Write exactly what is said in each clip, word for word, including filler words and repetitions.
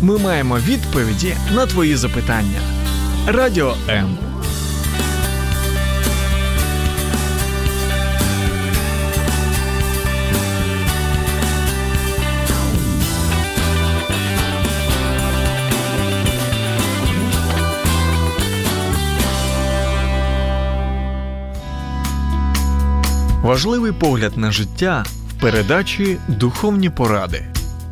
Ми маємо відповіді на твої запитання. Радіо М. Важливий погляд на життя в передачі «Духовні поради».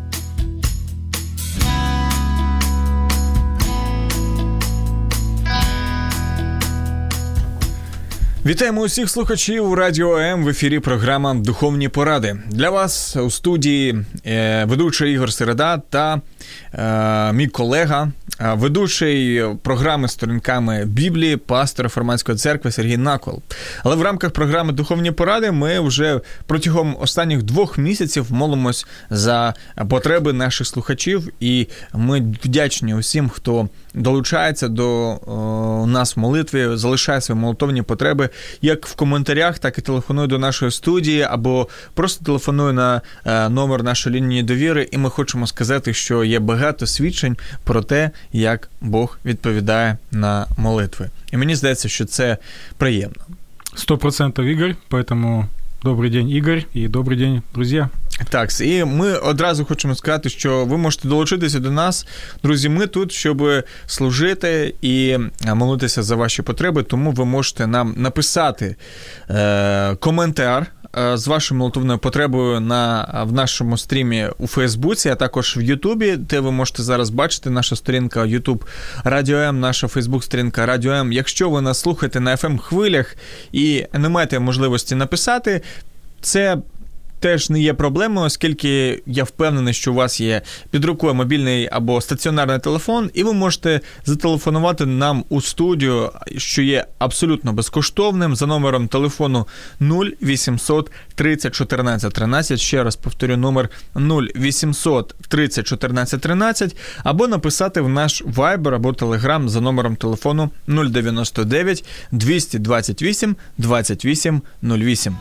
Вітаємо усіх слухачів Радіо М, в ефірі програма «Духовні поради». Для вас у студії е, ведучий Ігор Середа та е, мій колега, е, ведучий програми «Сторінками Біблії», пастор Реформатської церкви Сергій Накол. Але в рамках програми «Духовні поради» ми вже протягом останніх двох місяців молимось за потреби наших слухачів, і ми вдячні усім, хто долучається до о, нас в молитві, залишає свої молитовні потреби, як в коментарях, так і телефонує до нашої студії, або просто телефонує на е, номер нашої лінії довіри, і ми хочемо сказати, що є багато свідчень про те, як Бог відповідає на молитви. І мені здається, що це приємно. Сто процентов, Ігор, поэтому добрий день, Ігор, і добрий день, друзі. Так, і ми одразу хочемо сказати, що ви можете долучитися до нас. Друзі, ми тут, щоб служити і молитися за ваші потреби, тому ви можете нам написати е, коментар е, з вашою молитовною потребою на, в нашому стрімі у Фейсбуці, а також в Ютубі, де ви можете зараз бачити наша сторінка Ютуб Радіо М, наша Фейсбук-сторінка Радіо М. Якщо ви нас слухаєте на еф ем-хвилях і не маєте можливості написати, це теж не є проблемою, оскільки я впевнений, що у вас є під рукою мобільний або стаціонарний телефон, і ви можете зателефонувати нам у студію, що є абсолютно безкоштовним, за номером телефону нуль вісімсот тридцять чотирнадцять тринадцять, ще раз повторю, номер нуль вісімсот тридцять чотирнадцять тринадцять, або написати в наш Viber або Telegram за номером телефону нуль дев'яносто дев'ять двісті двадцять вісім двадцять вісім нуль вісім.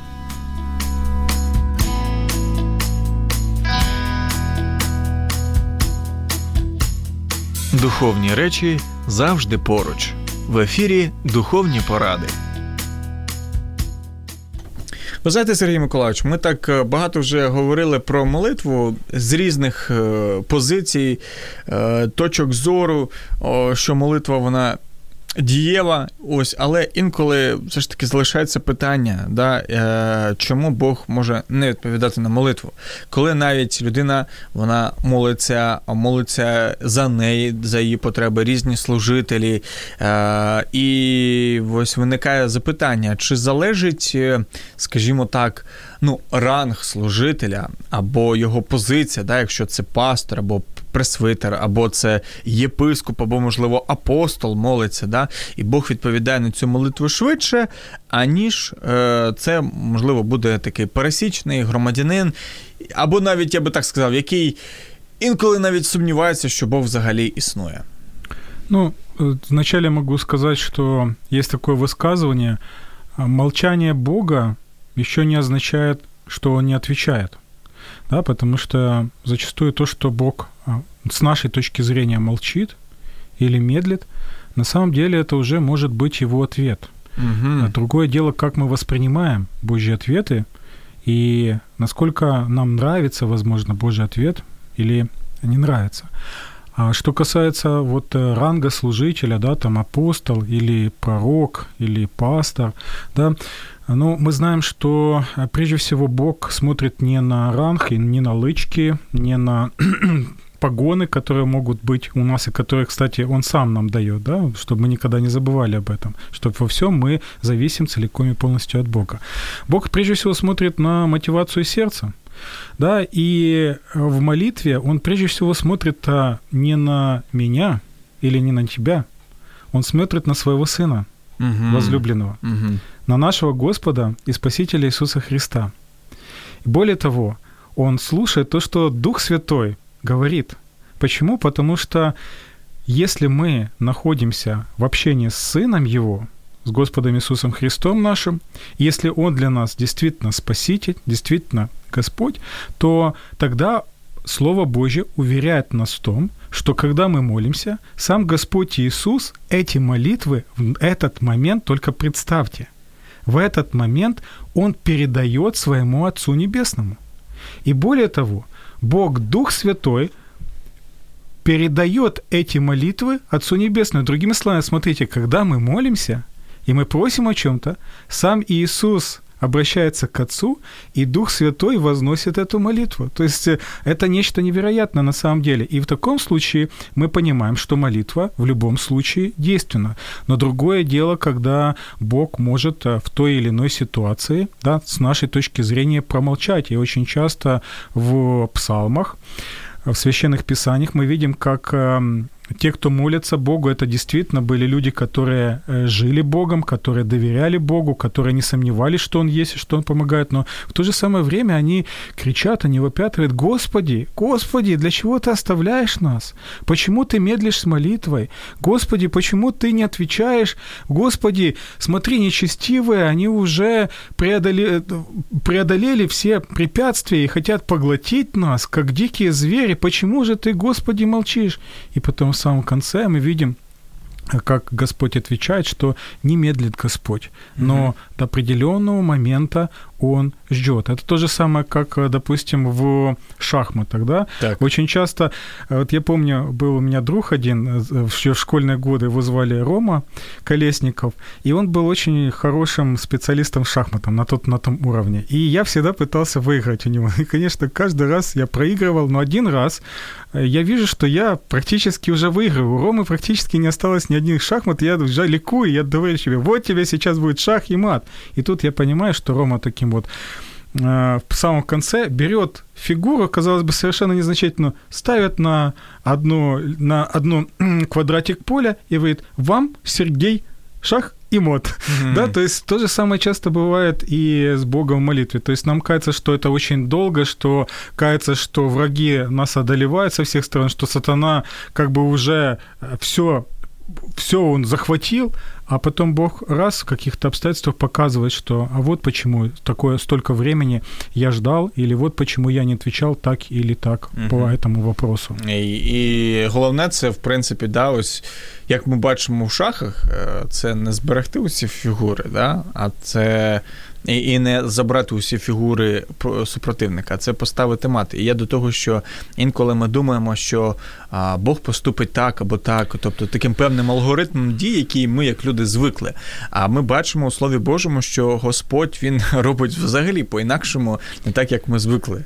Духовні речі завжди поруч. В ефірі «Духовні поради». Ви знаєте, Сергій Миколайович, ми так багато вже говорили про молитву з різних позицій, точок зору, що молитва, вона дієва, ось, але інколи все ж таки залишається питання, да, е, чому Бог може не відповідати на молитву. Коли навіть людина, вона молиться, молиться за неї, за її потреби, різні служителі, е, і ось виникає запитання, чи залежить, скажімо так, ну, ранг служителя, або його позиція, да, якщо це пастор, або пресвитер, або це єпископ, або, можливо, апостол молиться, да, і Бог відповідає на цю молитву швидше, аніж е, це, можливо, буде такий пересічний громадянин, або навіть, я би так сказав, який інколи навіть сумнівається, що Бог взагалі існує. Ну, вначале могу сказать, что есть такое высказывание: молчание Бога еще не означает, что Он не отвечает. Да, потому что зачастую то, что Бог с нашей точки зрения молчит или медлит, на самом деле это уже может быть Его ответ. Угу. Другое дело, как мы воспринимаем Божьи ответы и насколько нам нравится, возможно, Божий ответ или не нравится. А что касается вот ранга служителя, да, там апостол или пророк или пастор, да, ну, мы знаем, что прежде всего Бог смотрит не на ранг, не на лычки, не на погоны, которые могут быть у нас, и которые, кстати, Он сам нам дает, да, чтобы мы никогда не забывали об этом, чтобы во всем мы зависим целиком и полностью от Бога. Бог прежде всего смотрит на мотивацию сердца, да, и в молитве Он прежде всего смотрит не на меня или не на тебя, Он смотрит на своего Сына, угу. возлюбленного, угу. на нашего Господа и Спасителя Иисуса Христа. Более того, Он слушает то, что Дух Святой говорит. Почему? Потому что если мы находимся в общении с Сыном Его, с Господом Иисусом Христом нашим, если Он для нас действительно Спаситель, действительно Господь, то тогда Слово Божье уверяет нас в том, что когда мы молимся, сам Господь Иисус эти молитвы в этот момент, только представьте, в этот момент Он передает своему Отцу Небесному. И более того, Бог Дух Святой передает эти молитвы Отцу Небесному. Другими словами, смотрите, когда мы молимся, и мы просим о чем-то, сам Иисус обращается к Отцу, и Дух Святой возносит эту молитву. То есть это нечто невероятное на самом деле. И в таком случае мы понимаем, что молитва в любом случае действенна. Но другое дело, когда Бог может в той или иной ситуации, да, с нашей точки зрения промолчать. И очень часто в псалмах, в священных писаниях мы видим, как те, кто молятся Богу, это действительно были люди, которые жили Богом, которые доверяли Богу, которые не сомневались, что Он есть и что Он помогает, но в то же самое время они кричат, они вопят, говорят: «Господи, Господи, для чего Ты оставляешь нас? Почему Ты медлишь с молитвой? Господи, почему Ты не отвечаешь? Господи, смотри, нечестивые, они уже преодолели, преодолели все препятствия и хотят поглотить нас, как дикие звери. Почему же Ты, Господи, молчишь?» И потом в самом конце мы видим, как Господь отвечает, что не медлит Господь, но mm-hmm. до определенного момента Он ждет. Это то же самое, как, допустим, в шахматах, да? Так. Очень часто, вот я помню, был у меня друг один, еще в школьные годы, его звали Рома Колесников, и он был очень хорошим специалистом в шахматах на, тот, на том уровне. И я всегда пытался выиграть у него. И, конечно, каждый раз я проигрывал, но один раз я вижу, что я практически уже выигрываю. У Ромы практически не осталось ни одних шахмат, я уже ликую, я говорю себе: вот тебе сейчас будет шах и мат. И тут я понимаю, что Рома таким вот э, в самом конце берет фигуру, казалось бы, совершенно незначительную, ставит на одну, на одну квадратик поля и говорит: вам, Сергей, шах и мат. Mm-hmm. Да, то есть то же самое часто бывает и с Богом в молитве. То есть нам кажется, что это очень долго, что кажется, что враги нас одолевают со всех сторон, что сатана как бы уже все все он захватил, а потом Бог раз в каких-то обстоятельствах показывает, что а вот почему такое столько времени я ждал, или вот почему я не отвечал так или так угу. по этому вопросу. І, і головне це, в принципі, да, ось, як ми бачимо в шахах, це не зберегти усі фігури, да, а це і, і не забрати усі фігури супротивника, це поставити мат. І я до того, що інколи ми думаємо, що а, Бог поступить так або так, тобто таким певним алгоритмом дій, який ми, як люди, звикли. А ми бачимо у Слові Божому, що Господь, Він робить взагалі по-інакшому, не так, як ми звикли.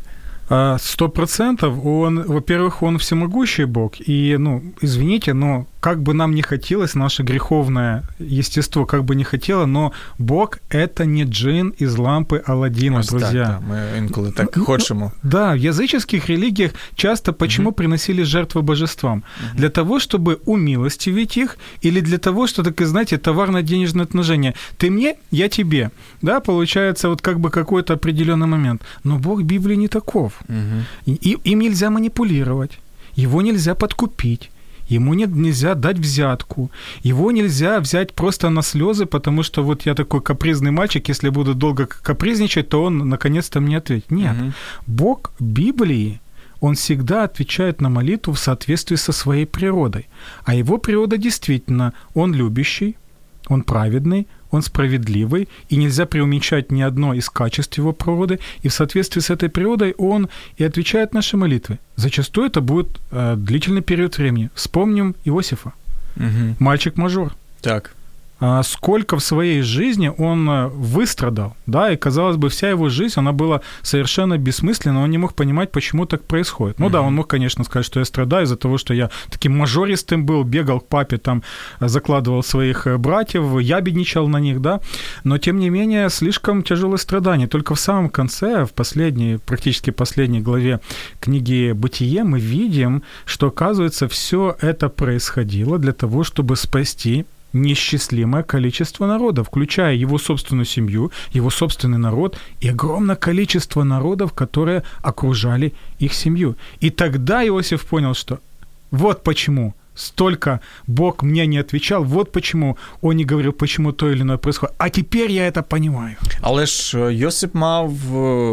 Сто процентов. Он, во-первых, он всемогущий Бог. И, ну, извините, но как бы нам не хотелось, наше греховное естество как бы не хотело, но Бог — это не джин из лампы Аладдина, Ось друзья. Так, да. Мы инколи так ну, хочемо. Да, в языческих религиях часто почему угу. приносили жертвы божествам? Угу. Для того, чтобы умилостивить их, или для того, что, так и знаете, товарно-денежное отношение. Ты мне, я тебе. Да, получается вот как бы какой-то определенный момент. Но Бог в Библии не таков. Угу. И, им нельзя манипулировать, его нельзя подкупить. Ему не, нельзя дать взятку, его нельзя взять просто на слезы, потому что вот я такой капризный мальчик, если буду долго капризничать, то он наконец-то мне ответит. Нет, угу. Бог Библии, он всегда отвечает на молитву в соответствии со своей природой. А его природа действительно, он любящий, он праведный, он справедливый, и нельзя преуменьшать ни одно из качеств его природы, и в соответствии с этой природой он и отвечает наши молитвы. Зачастую это будет э, длительный период времени. Вспомним Иосифа, угу. мальчик-мажор. Так. А сколько в своей жизни он выстрадал, да, и, казалось бы, вся его жизнь, она была совершенно бессмысленна, он не мог понимать, почему так происходит. Ну mm-hmm. да, он мог, конечно, сказать, что я страдаю из-за того, что я таким мажористым был, бегал к папе, там, закладывал своих братьев, ябедничал на них, да, но, тем не менее, слишком тяжелое страдание. Только в самом конце, в последней, практически последней главе книги «Бытие» мы видим, что, оказывается, все это происходило для того, чтобы спасти неисчислимое количество народов, включая его собственную семью, его собственный народ и огромное количество народов, которые окружали их семью. И тогда Иосиф понял, что вот почему столько Бог мне не отвечал, вот почему он не говорил, почему то или иное происходит. А теперь я это понимаю. Але ж Йосип мав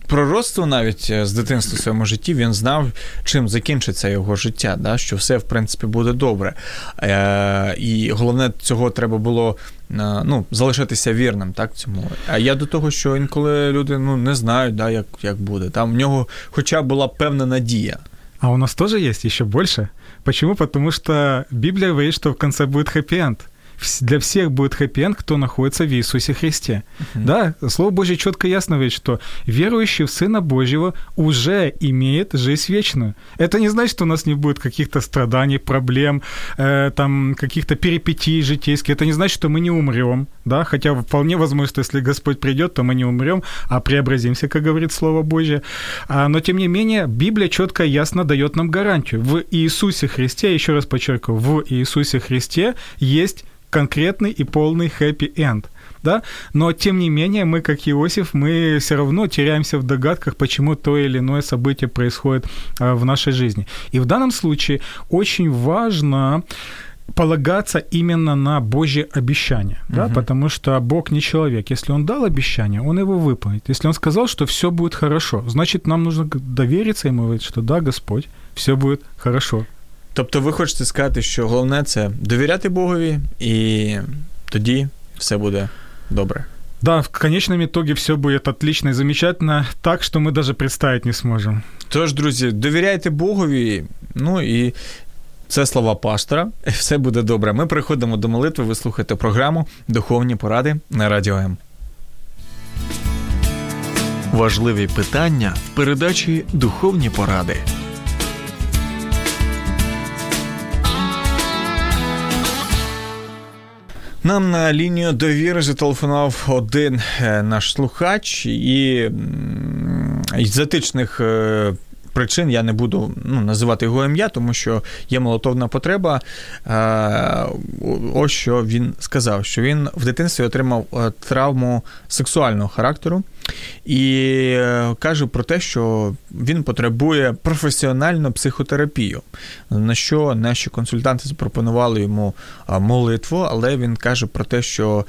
пророцтво навіть з дитинства в своєму житті, він знав, чим закінчиться його життя, да? Що все, в принципі, буде добре. Е, і головне, цього треба було ну, залишитися вірним, так, цьому. А я до того, що інколи люди ну, не знають, да, як, як буде. Там в нього хоча б була певна надія. А у нас тоже есть еще больше. Почему? Потому что Библия говорит, что в конце будет хэппи-энд. Для всех будет хэппи-энд, кто находится в Иисусе Христе. Uh-huh. Да, Слово Божье четко и ясно говорит, что верующий в Сына Божьего уже имеет жизнь вечную. Это не значит, что у нас не будет каких-то страданий, проблем, э, там, каких-то перипетий житейских. Это не значит, что мы не умрем. Да? Хотя вполне возможно, что если Господь придет, то мы не умрем, а преобразимся, как говорит Слово Божье. А, но, тем не менее, Библия четко и ясно дает нам гарантию. В Иисусе Христе, еще раз подчеркиваю, в Иисусе Христе есть конкретный и полный хэппи-энд, да, но тем не менее мы, как Иосиф, мы все равно теряемся в догадках, почему то или иное событие происходит в нашей жизни. И в данном случае очень важно полагаться именно на Божье обещание, да, uh-huh. потому что Бог не человек. Если Он дал обещание, Он его выполнит. Если Он сказал, что все будет хорошо, значит, нам нужно довериться Ему, говорить, что да, Господь, все будет хорошо. Тобто ви хочете сказати, що головне – це довіряти Богові, і тоді все буде добре. Да, в конечном итоге все будет отлично и замечательно, так, что мы даже представить не сможем. Тож, друзі, довіряйте Богові, ну і це слова пастора, все буде добре. Ми переходимо до молитви, ви слухаєте програму «Духовні поради» на Радіо М. Важливі питання в передачі «Духовні поради». Нам на лінію довіри зателефонував один наш слухач, і з етичних причин я не буду ну, називати його ім'я, тому що є молитовна потреба. Ось що він сказав, що він в дитинстві отримав травму сексуального характеру і каже про те, що він потребує професіональну психотерапію, на що наші консультанти запропонували йому молитву, але він каже про те, що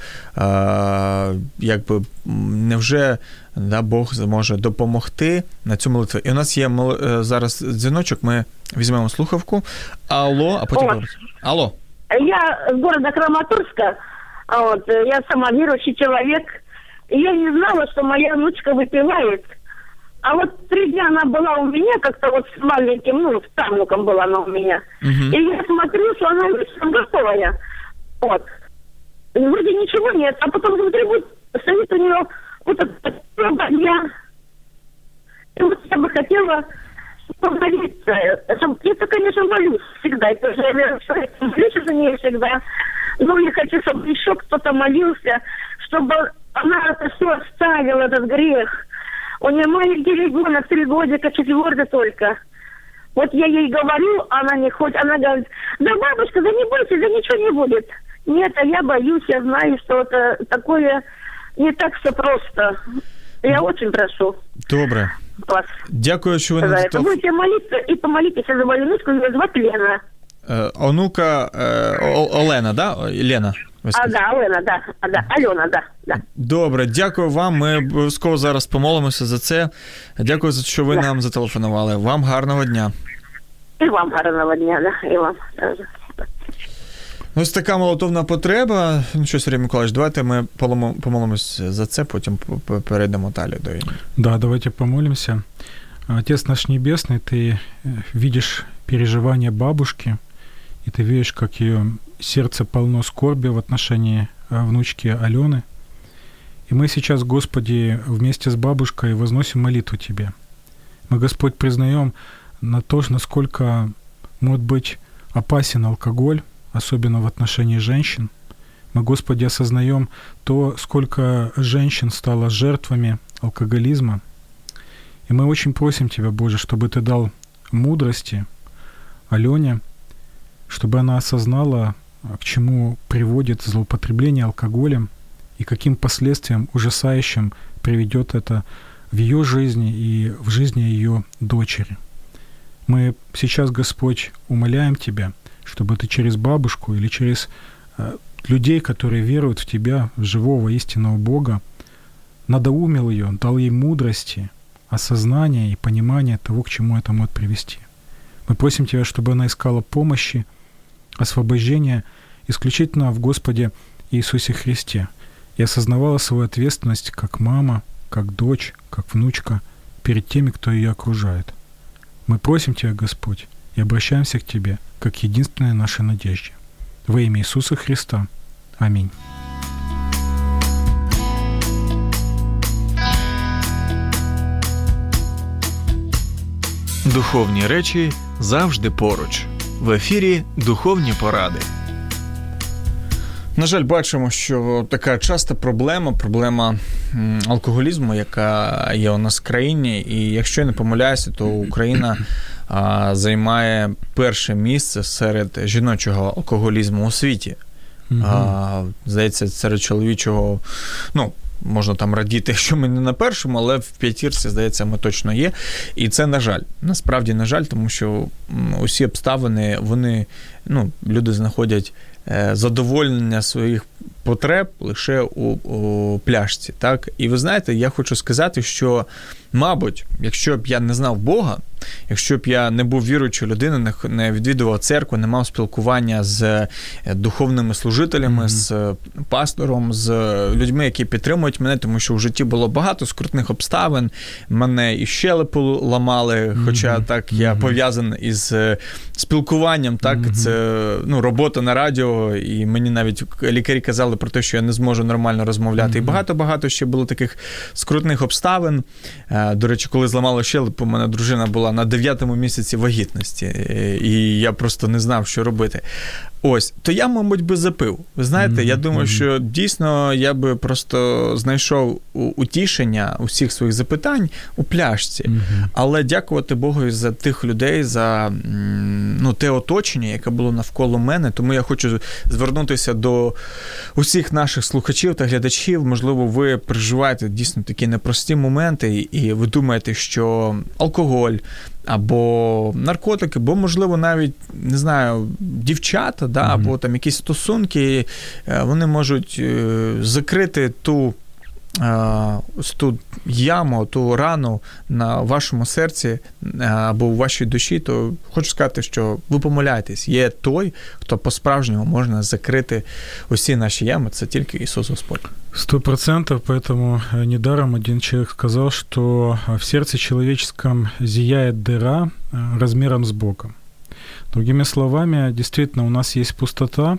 якби невже да, Бог зможе допомогти на цю молитву. І у нас є зараз дзвіночок, ми візьмемо слухавку. Алло, а потім... О, алло. Я с города Краматорска, вот, я сама верующий человек, и я не знала, что моя внучка выпивает. А вот три дня она была у меня, как-то вот с маленьким, ну, с правнуком была она у меня. Uh-huh. И я смотрю, что она готовая. Вот. Вроде ничего нет, а потом смотрю, вот стоит у нее вот это дня. И вот я бы хотела помолиться. Я-то, конечно, молюсь всегда. Это же я молюсь за нее всегда. Но я хочу, чтобы еще кто-то молился, чтобы она это все оставила, этот грех. У нее маленький ребенок, три годика, четвертый только. Вот я ей говорю, она не хочет, она говорит, да, бабушка, да не бойся, да ничего не будет. Нет, а я боюсь, я знаю, что это такое не так все просто. Я очень прошу. Добре. Вас. Дякую, що ви не не готові. Будете молитися і помолитесь за мою внучку, її звати Лена. Е, онука е, Олена, да? Лена. А, да, Олена, да. А, да. Альона, да, да. Добре, дякую вам. Ми обов'язково зараз помолимося за це. Дякую за те, що ви да. нам зателефонували. Вам гарного дня. І вам гарного дня, да, і вам. Ось така молитовна потреба. Ну що, Сергій Миколаївич, давайте ми помолимося за це, потім перейдемо далі до іншого. Да, давайте помолимся. Отец наш Небесный, Ты видишь переживания бабушки, и Ты видишь, как ее сердце полно скорби в отношении внучки Алены. И мы сейчас, Господи, вместе с бабушкой возносим молитву Тебе. Мы, Господь, признаем на то, насколько может быть опасен алкоголь, особенно в отношении женщин. Мы, Господи, осознаем то, сколько женщин стало жертвами алкоголизма. И мы очень просим Тебя, Боже, чтобы Ты дал мудрости Алене, чтобы она осознала, к чему приводит злоупотребление алкоголем и каким последствиям ужасающим приведет это в ее жизни и в жизни ее дочери. Мы сейчас, Господь, умоляем Тебя, чтобы Ты через бабушку или через э, людей, которые веруют в Тебя, в живого истинного Бога, надоумил ее, дал ей мудрости осознания и понимания того, к чему это может привести. Мы просим Тебя, чтобы она искала помощи, освобождения исключительно в Господе Иисусе Христе и осознавала свою ответственность как мама, как дочь, как внучка перед теми, кто ее окружает. Мы просим Тебя, Господь, и обращаемся к Тебе, как единственной нашей надежде. Во имя Иисуса Христа. Аминь. Духовні речі завжди поруч. В ефірі «Духовні поради». На жаль, бачимо, що така часта проблема, проблема алкоголізму, яка є у нас в країні, і якщо я не помиляюся, то Україна а, займає перше місце серед жіночого алкоголізму у світі. Mm-hmm. А, здається, серед чоловічого, ну, можна там радіти, що ми не на першому, але в п'ятірці, здається, ми точно є. І це, на жаль, насправді, на жаль, тому що усі обставини, вони, ну, люди знаходять задоволення своїх потреб лише у, у пляшці, так? І ви знаєте, я хочу сказати, що, мабуть, якщо б я не знав Бога, якщо б я не був віруючою людиною, не відвідував церкву, не мав спілкування з духовними служителями, mm-hmm. з пастором, з людьми, які підтримують мене, тому що в житті було багато скрутних обставин, мене і щелепу ламали, mm-hmm. хоча так я mm-hmm. пов'язаний із спілкуванням, так, mm-hmm. це, ну, робота на радіо, і мені навіть лікарі казали про те, що я не зможу нормально розмовляти. Mm-hmm. І багато-багато ще було таких скрутних обставин. До речі, коли зламало щелепу, у мене дружина була на дев'ятому місяці вагітності, і я просто не знав, що робити. Ось, то я, мабуть, би запив. Ви знаєте, mm-hmm. я думаю, що дійсно я би просто знайшов утішення усіх своїх запитань у пляшці. Mm-hmm. Але дякувати Богу за тих людей, за, ну, те оточення, яке було навколо мене. Тому я хочу звернутися до усіх наших слухачів та глядачів. Можливо, ви переживаєте дійсно такі непрості моменти, і ви думаєте, що алкоголь або наркотики, бо, можливо, навіть, не знаю, дівчата, да, mm-hmm. або там якісь стосунки, вони можуть закрити ту, ту яму, ту рану на вашому серці або у вашій душі, то хочу сказати, що ви помиляєтесь. Є той, хто по-справжньому можна закрити усі наші ями, це тільки Ісус Господь. Сто процентов, поэтому недаром один человек сказал, что в сердце человеческом зияет дыра размером с Богом. Другими словами, действительно, у нас есть пустота,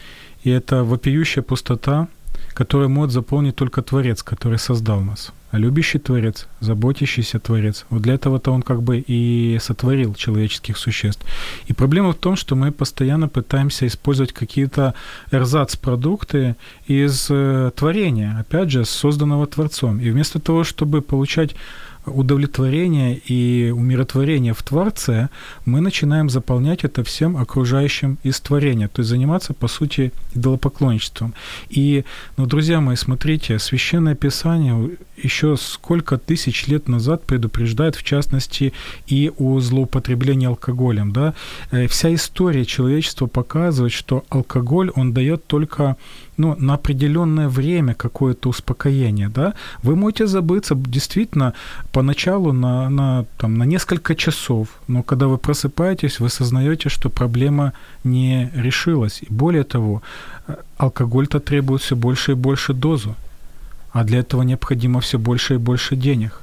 и это вопиющая пустота, которую может заполнить только Творец, который создал нас. А любящий Творец, заботящийся Творец, вот для этого-то он как бы и сотворил человеческих существ. И проблема в том, что мы постоянно пытаемся использовать какие-то эрзац-продукты из э, творения, опять же, созданного Творцом. И вместо того, чтобы получать удовлетворение и умиротворение в Творце, мы начинаем заполнять это всем окружающим из творения, то есть заниматься, по сути, идолопоклонничеством. И, ну, друзья мои, смотрите, Священное Писание еще сколько тысяч лет назад предупреждает, в частности, и о злоупотреблении алкоголем, да. Вся история человечества показывает, что алкоголь, он дает только, ну, на определенное время какое-то успокоение, да. Вы можете забыться, действительно, поначалу на, на, там, на несколько часов, но когда вы просыпаетесь, вы осознаете, что проблема не решилась. И более того, алкоголь-то требует все больше и больше дозу, а для этого необходимо все больше и больше денег.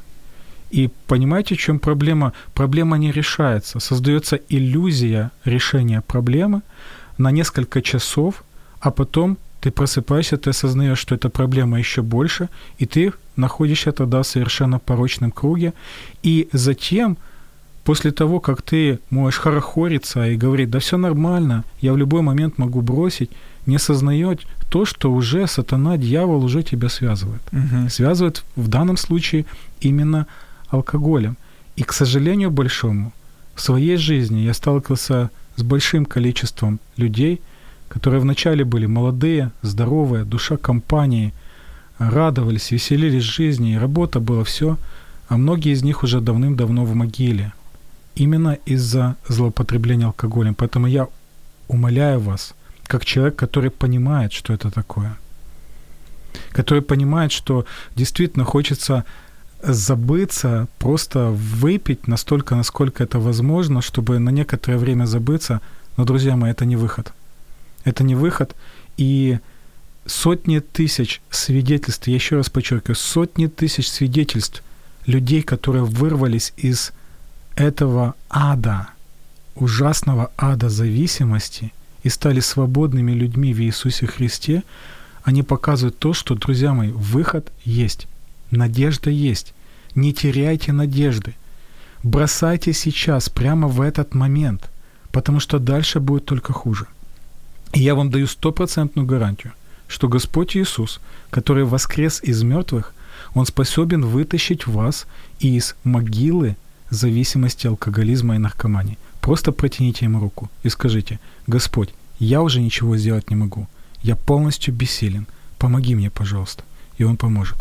И понимаете, в чем проблема? Проблема не решается. Создается иллюзия решения проблемы на несколько часов, а потом ты просыпаешься, ты осознаешь, что эта проблема еще больше, и ты находишься тогда в совершенно порочном круге. И затем, после того, как ты можешь хорохориться и говорить, да все нормально, я в любой момент могу бросить, не осознает то, что уже сатана, дьявол уже тебя связывает. Угу. Связывает в данном случае именно алкоголем. И, к сожалению большому, в своей жизни я сталкивался с большим количеством людей, которые вначале были молодые, здоровые, душа компании, радовались, веселились жизни, и работа была все, а многие из них уже давным-давно в могиле. Именно из-за злоупотребления алкоголем. Поэтому я умоляю вас, как человек, который понимает, что это такое, который понимает, что действительно хочется забыться, просто выпить настолько, насколько это возможно, чтобы на некоторое время забыться. Но, друзья мои, это не выход. Это не выход. И сотни тысяч свидетельств, я еще раз подчеркиваю, сотни тысяч свидетельств людей, которые вырвались из этого ада, ужасного ада зависимости и стали свободными людьми в Иисусе Христе, они показывают то, что, друзья мои, выход есть, надежда есть. Не теряйте надежды. Бросайте сейчас, прямо в этот момент, потому что дальше будет только хуже. И я вам даю стопроцентную гарантию, что Господь Иисус, который воскрес из мертвых, Он способен вытащить вас из могилы зависимости, алкоголизма и наркомании. Просто протяните Ему руку и скажите: Господь, я уже ничего сделать не могу. Я полностью бессилен. Помоги мне, пожалуйста. И Он поможет.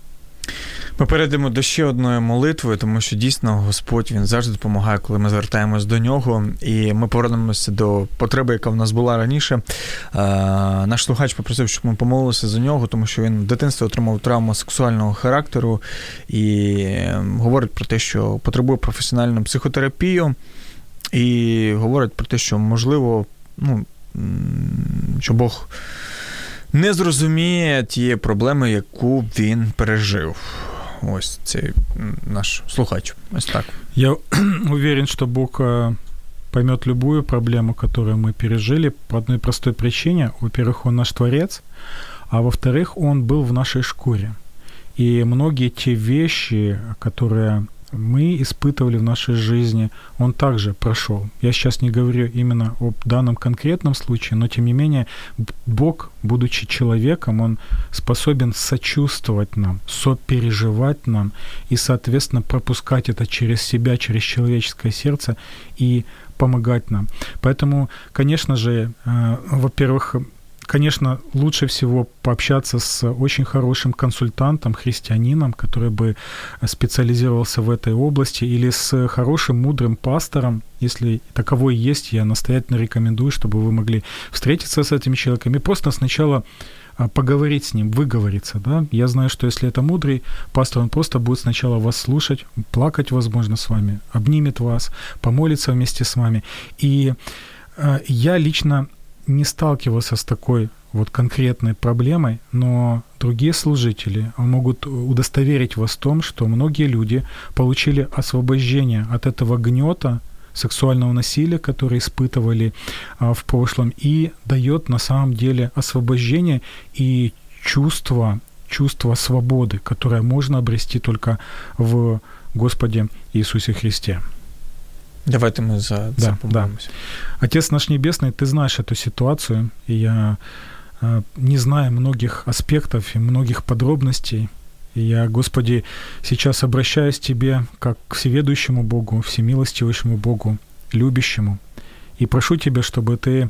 Ми перейдемо до ще одної молитви, тому що дійсно Господь, Він завжди допомагає, коли ми звертаємось до Нього. І ми повернемося до потреби, яка в нас була раніше. Наш слухач попросив, щоб ми помолилися за нього, тому що він в дитинстві отримав травму сексуального характеру і говорить про те, що потребує професіональну психотерапію, і говорить про те, що, можливо, ну, що Бог не зрозуміє тієї проблеми, яку він пережив. Ось цей наш слухач. Ось так. Я уверен, что Бог поймет любую проблему, которую мы пережили, по одной простой причине. Во-первых, Он наш Творец, а во-вторых, Он был в нашей шкуре. И многие те вещи, которые мы испытывали в нашей жизни, Он также прошел. Я сейчас не говорю именно об данном конкретном случае, но тем не менее Бог, будучи человеком, Он способен сочувствовать нам, сопереживать нам и, соответственно, пропускать это через себя, через человеческое сердце и помогать нам. Поэтому, конечно же, во-первых, конечно, лучше всего пообщаться с очень хорошим консультантом, христианином, который бы специализировался в этой области, или с хорошим, мудрым пастором. Если таковой есть, я настоятельно рекомендую, чтобы вы могли встретиться с этим человеком и просто сначала поговорить с ним, выговориться. Да? Я знаю, что если это мудрый пастор, он просто будет сначала вас слушать, плакать, возможно, с вами, обнимет вас, помолится вместе с вами. И я лично не сталкивался с такой вот конкретной проблемой, но другие служители могут удостоверить вас в том, что многие люди получили освобождение от этого гнета сексуального насилия, которое испытывали а, в прошлом, и дает на самом деле освобождение и чувство, чувство свободы, которое можно обрести только в Господе Иисусе Христе. Давайте мы за да, это помолимся. Да. Отец наш Небесный, Ты знаешь эту ситуацию, и я э, не знаю многих аспектов и многих подробностей. И я, Господи, сейчас обращаюсь к Тебе как к всеведущему Богу, всемилостивейшему Богу, любящему, и прошу Тебя, чтобы Ты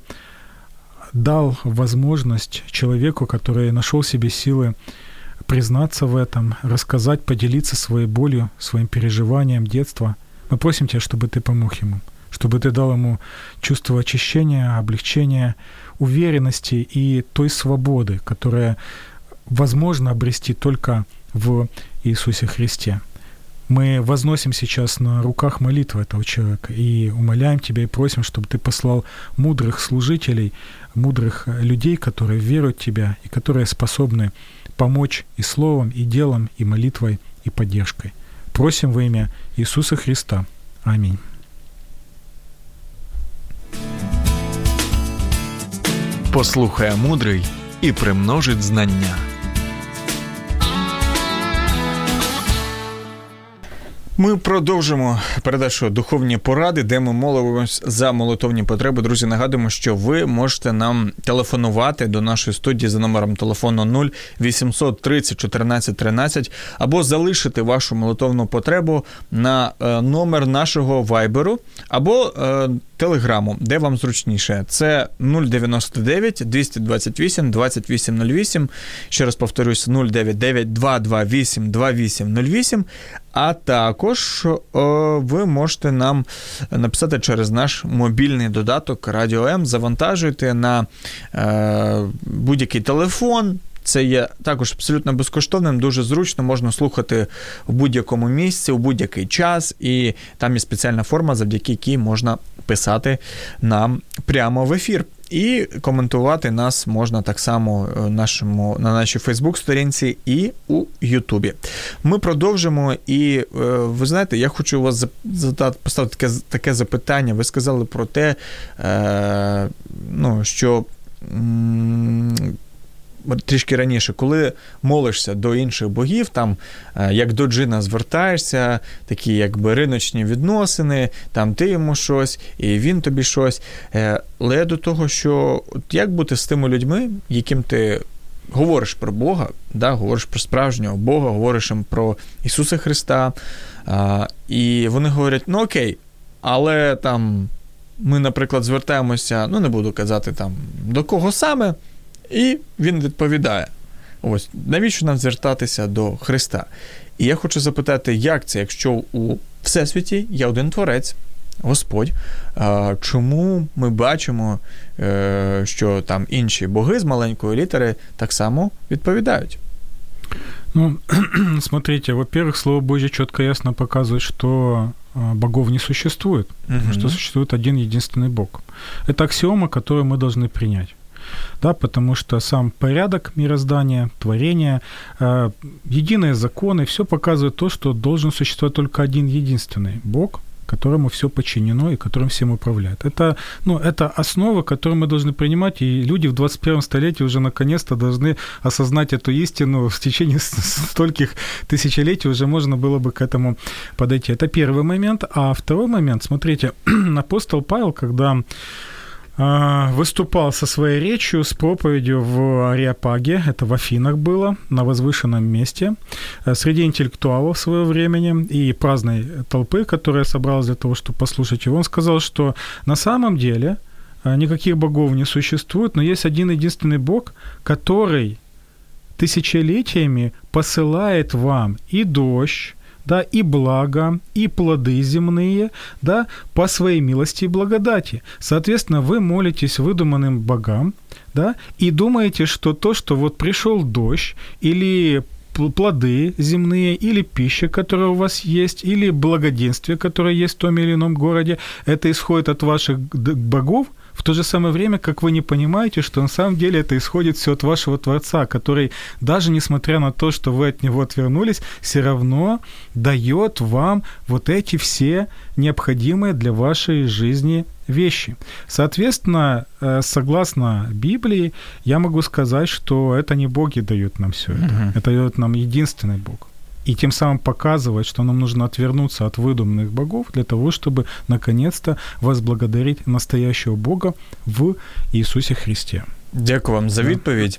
дал возможность человеку, который нашел в себе силы признаться в этом, рассказать, поделиться своей болью, своим переживанием детства. Мы просим Тебя, чтобы Ты помог ему, чтобы Ты дал ему чувство очищения, облегчения, уверенности и той свободы, которая возможно обрести только в Иисусе Христе. Мы возносим сейчас на руках молитвы этого человека и умоляем Тебя и просим, чтобы Ты послал мудрых служителей, мудрых людей, которые веруют в Тебя и которые способны помочь и словом, и делом, и молитвой, и поддержкой. Просим во имя Иисуса Христа. Аминь. Послухає мудрий і примножить знання. Ми продовжимо передачу «Духовні поради», де ми молимось за молитовні потреби. Друзі, нагадуємо, що ви можете нам телефонувати до нашої студії за номером телефону нуль вісімсот тридцять чотирнадцять тринадцять або залишити вашу молитовну потребу на номер нашого вайберу або телеграму, де вам зручніше. Це нуль дев'яносто дев'ять двісті двадцять вісім двадцять вісім нуль вісім. Ще раз повторюсь, нуль дев'ять дев'ять двісті двадцять вісім двадцять вісім нуль вісім. А також о, ви можете нам написати через наш мобільний додаток Радіо М. Завантажуйте на е, будь-який телефон Це є також абсолютно безкоштовним, дуже зручно, можна слухати в будь-якому місці, у будь-який час, і там є спеціальна форма, завдяки якій можна писати нам прямо в ефір. І коментувати нас можна так само нашому, на нашій Фейсбук-сторінці і у Ютубі. Ми продовжимо, і ви знаєте, я хочу у вас задати, поставити таке, таке запитання. Ви сказали про те, е, ну, що м- трішки раніше, коли молишся до інших богів, там, як до джина звертаєшся, такі якби риночні відносини, там ти йому щось, і він тобі щось. Але до того, що от як бути з тими людьми, яким ти говориш про Бога, да, говориш про справжнього Бога, говориш їм про Ісуса Христа, і вони говорять, ну окей, але там ми, наприклад, звертаємося, ну не буду казати там, до кого саме, і він відповідає, ось, навіщо нам звертатися до Христа? І я хочу запитати, як це, якщо у Всесвіті є один Творець, Господь, чому ми бачимо, що там інші боги з маленької літери так само відповідають? Ну, смотрите, во-первых, Слово Божье четко и ясно показывает, что богов не существует, uh-huh. что существует один единственный Бог. Это аксиома, которую мы должны принять. Да, потому что сам порядок мироздания, творения, э, единые законы, все показывает то, что должен существовать только один единственный Бог, которому все подчинено и которым всем управляет. Это, ну, это основа, которую мы должны принимать, и люди в двадцать первом столетии уже наконец-то должны осознать эту истину. В течение стольких тысячелетий уже можно было бы к этому подойти. Это первый момент. А второй момент, смотрите, апостол Павел, когда выступал со своей речью, с проповедью в Ареопаге, это в Афинах было, на возвышенном месте, среди интеллектуалов своего времени и праздной толпы, которая собралась для того, чтобы послушать его, он сказал, что на самом деле никаких богов не существует, но есть один единственный Бог, который тысячелетиями посылает вам и дождь, да, и благо, и плоды земные, да, по своей милости и благодати. Соответственно, вы молитесь выдуманным богам, да, и думаете, что то, что вот пришел дождь, или плоды земные, или пища, которая у вас есть, или благоденствие, которое есть в том или ином городе, это исходит от ваших богов, в то же самое время, как вы не понимаете, что на самом деле это исходит все от вашего Творца, который, даже несмотря на то, что вы от Него отвернулись, все равно дает вам вот эти все необходимые для вашей жизни вещи. Соответственно, согласно Библии, я могу сказать, что это не боги дают нам все это. Uh-huh. Это дает нам единственный Бог. И тем самым показывает, что нам нужно отвернуться от выдуманных богов для того, чтобы наконец-то возблагодарить настоящего Бога в Ісусі Христі. Дякую вам за відповідь.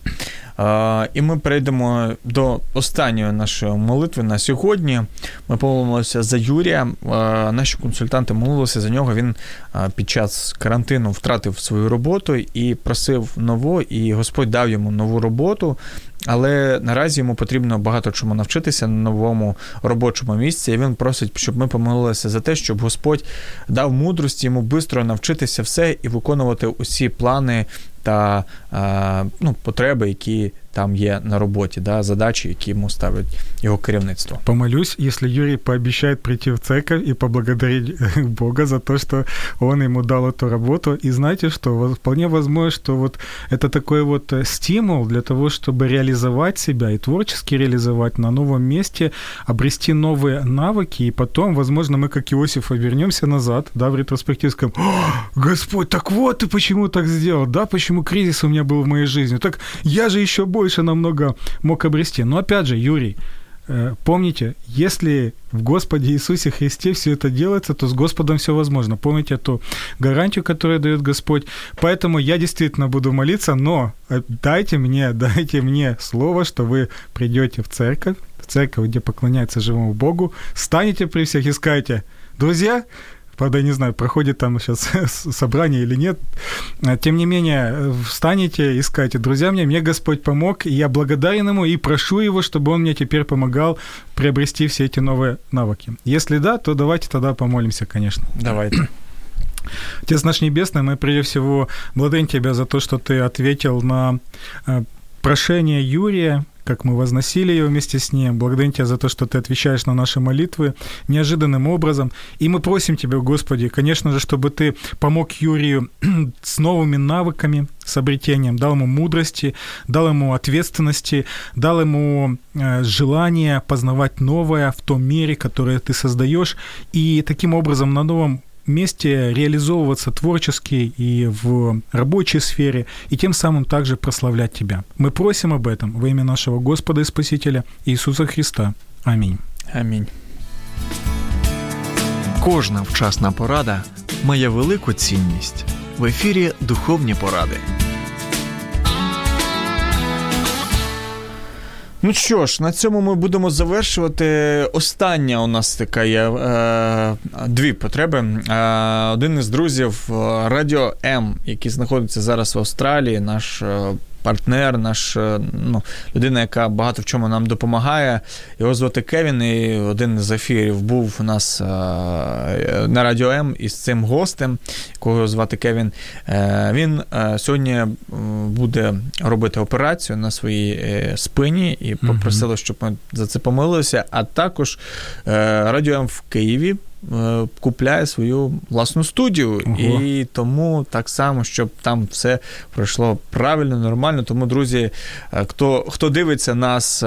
Uh, і ми перейдемо до останньої нашої молитви на сьогодні. Ми помолимося за Юрія. Uh, наші консультанти молилися за нього. Він uh, під час карантину втратив свою роботу і просив нову, і Господь дав йому нову роботу. Але наразі йому потрібно багато чому навчитися на новому робочому місці. І він просить, щоб ми помолилися за те, щоб Господь дав мудрості йому швидко навчитися все і виконувати усі плани та ну, потреби, які там є на роботі, да, задачі, які йому ставить його керівництво. Помолюсь, если Юрий пообещает прийти в церковь и поблагодарить Бога за то, что он ему дал эту работу. И знаете что, вполне возможно, что вот это такой вот стимул для того, чтобы реализовать себя и творчески реализовать на новом месте, обрести новые навыки, и потом, возможно, мы, как Иосиф, вернемся назад, да, в ретроспективе, скажем: Господь, так вот ты почему так сделал, да, почему кризис у меня был в моей жизни, так я же еще больше больше намного мог обрести. Но опять же, Юрий, помните, если в Господе Иисусе Христе все это делается, то с Господом все возможно. Помните эту гарантию, которую дает Господь. Поэтому я действительно буду молиться, но дайте мне, дайте мне слово, что вы придете в церковь, в церковь, где поклоняется живому Богу, станете при всех и скажете: друзья, правда, я не знаю, проходит там сейчас собрание или нет. Тем не менее, встанете и скажете: друзья, мне, мне Господь помог, и я благодарен Ему, и прошу Его, чтобы Он мне теперь помогал приобрести все эти новые навыки. Если да, то давайте тогда помолимся, конечно. Давайте. Отец наш Небесный, мы прежде всего благодарим Тебя за то, что Ты ответил на прошение Юрия, как мы возносили его вместе с ним. Благодарим Тебя за то, что Ты отвечаешь на наши молитвы неожиданным образом. И мы просим Тебя, Господи, конечно же, чтобы Ты помог Юрию с новыми навыками, с обретением, дал ему мудрости, дал ему ответственности, дал ему э, желание познавать новое в том мире, который Ты создаешь, и таким образом на новом месте реализовываться творчески и в рабочей сфере, и тем самым также прославлять Тебя. Мы просим об этом во имя нашего Господа и Спасителя Иисуса Христа. Амінь. Амінь. Кожна вчасна порада має велику цінність. В ефірі «Духовні поради». Ну що ж, на цьому ми будемо завершувати. Остання у нас така є е, дві потреби. Е, один із друзів Радіо М, який знаходиться зараз в Австралії, наш е, партнер, наш, ну, людина, яка багато в чому нам допомагає. Його звати Кевін, і один з ефірів був у нас е, на Радіо М із цим гостем, якого звати Кевін. Е, він е, сьогодні буде робити операцію на своїй е, спині і попросили, щоб ми за це помилилися. А також е, Радіо М в Києві купляє свою власну студію. Ого. І тому так само, щоб там все пройшло правильно, нормально. Тому, друзі, хто, хто дивиться нас,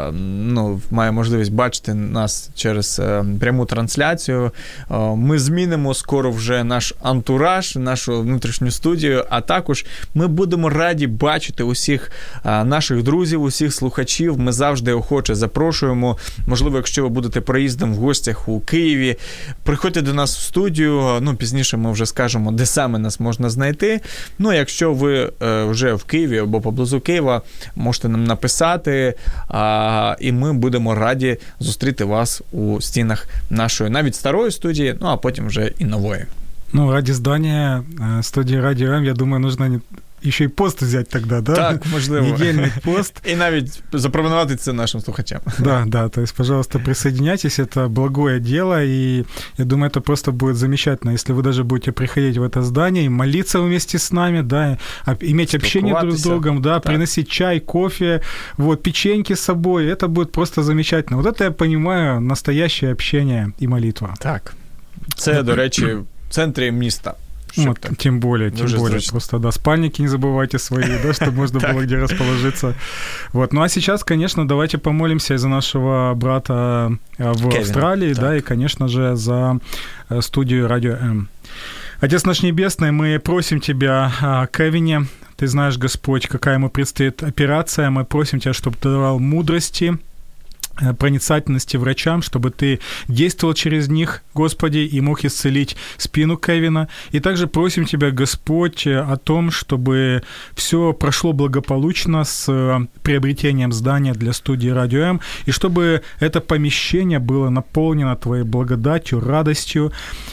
ну, має можливість бачити нас через пряму трансляцію, ми змінимо скоро вже наш антураж, нашу внутрішню студію, а також ми будемо раді бачити усіх наших друзів, усіх слухачів. Ми завжди охоче запрошуємо. Можливо, якщо ви будете проїздом в гостях у Києві, приходьте до нас в студію, ну, пізніше ми вже скажемо, де саме нас можна знайти. Ну, якщо ви е, вже в Києві або поблизу Києва, можете нам написати, а, і ми будемо раді зустріти вас у стінах нашої, навіть старої студії, ну, а потім вже і нової. Ну, ради здания студии Радио М, я думаю, нужно еще и пост взять тогда, да? Так, можливо. Недельный пост. І навіть запропонувати це нашим слухачам. Да, да, то есть, пожалуйста, присоединяйтесь, это благое дело, и я думаю, это просто будет замечательно, если вы даже будете приходить в это здание и молиться вместе с нами, да, иметь общение друг с другом, да, так. Приносить чай, кофе, вот, печеньки с собой, это будет просто замечательно. Вот это я понимаю, настоящее общение и молитва. Так, це, до речі, в центрі міста. Вот, тем более, тем более. Зручно. Просто, да, спальники не забывайте свои, да, чтобы можно было где расположиться. Вот. Ну, а сейчас, конечно, давайте помолимся за нашего брата в Австралии, да, и, конечно же, за студию Радио М. Отец наш Небесный, мы просим Тебя о Кевине. Ты знаешь, Господь, какая ему предстоит операция. Мы просим Тебя, чтобы Ты давал мудрости, проницательности врачам, чтобы Ты действовал через них, Господи, и мог исцелить спину Кевина. И также просим Тебя, Господь, о том, чтобы все прошло благополучно с приобретением здания для студии Радио М, и чтобы это помещение было наполнено Твоей благодатью, радостью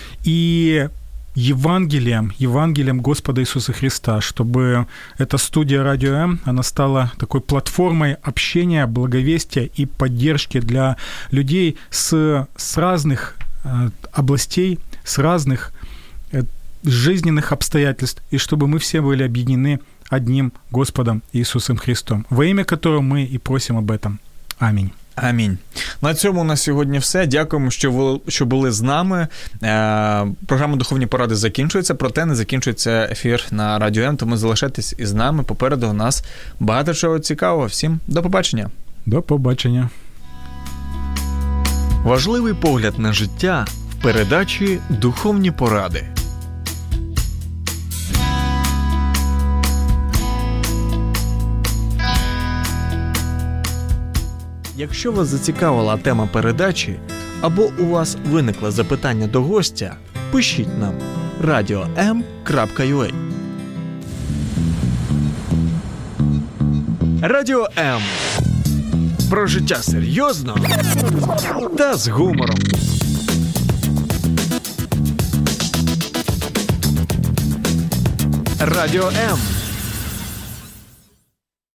и Евангелием, Евангелием Господа Иисуса Христа, чтобы эта студия Радио М, она стала такой платформой общения, благовестия и поддержки для людей с, с разных э, областей, с разных э, жизненных обстоятельств, и чтобы мы все были объединены одним Господом Иисусом Христом, во имя которого мы и просим об этом. Аминь. Амінь. На цьому на сьогодні все. Дякуємо, що ви, що були з нами. Е, програма «Духовні поради» закінчується, проте не закінчується ефір на Радіо М, тому залишайтесь із нами. Попереду у нас багато чого цікавого. Всім до побачення. До побачення. Важливий погляд на життя в передачі «Духовні поради». Якщо вас зацікавила тема передачі або у вас виникло запитання до гостя, пишіть нам радіо ем крапка ю а. Радіо М. Про життя серйозно та з гумором. Радіо М.